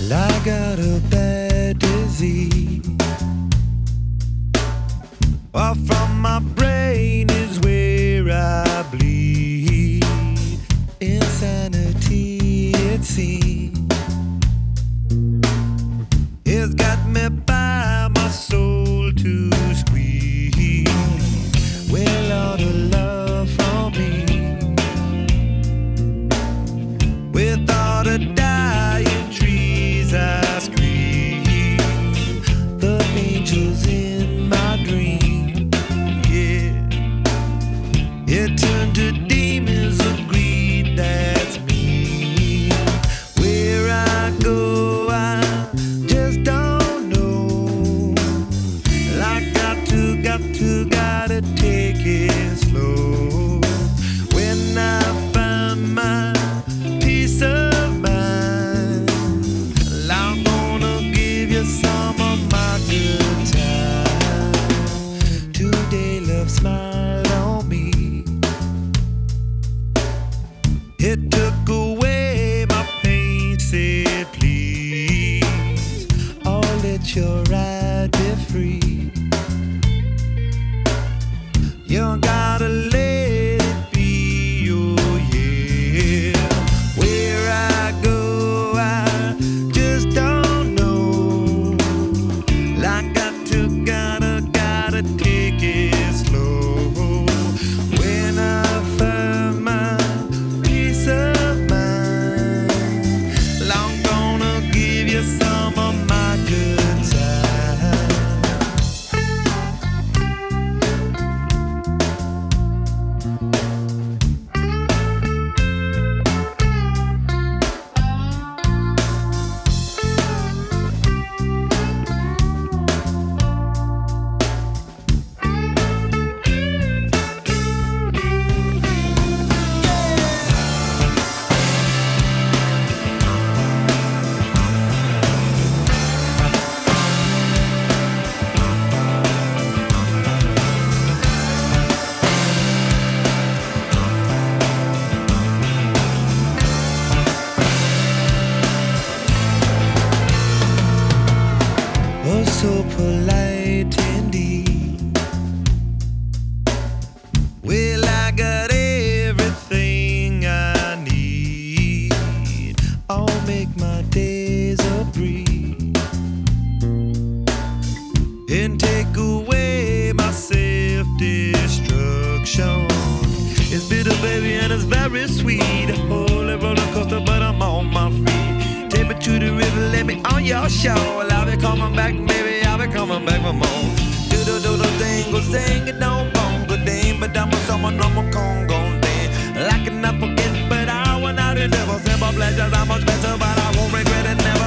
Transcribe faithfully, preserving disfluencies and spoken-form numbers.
I got a bad disease. Off from my brain is where I bleed. Insanity, it seems. It's got me by my soul to squeeze. Well, all the love from me. With all the dying trees I scream. The angels in my dream, yeah. It turned to demons of greed, that's me. Where I go, I just don't know. I got to, got to, gotta take it slow. When I find my peace of mind, I'm gonna give you some of my good time. Today love smiled on me. It took away my pain, said please, oh let your ride be free. You gotta let it be, oh yeah. Where I go, I just don't know. I got to, gotta, gotta take it slow. When I find my peace of mind, I'm gonna give you some of my good time. Oh, so polite indeed. Well, I got everything I need. I'll make my days a breeze and take away my self-destruction. It's bitter, baby, and it's very sweet. A holy roller coaster, but I'm on my feet. Take me to the river, let me on your show. Well, I'll be coming back, baby, I'll be coming back for more. Do do do do dingle, sing it, don't bongo ding, but I'm a someone I'm a Congo ding. Like an apple kid, but I want out the devil. Simple pleasures, I'm much better, but I won't regret it never.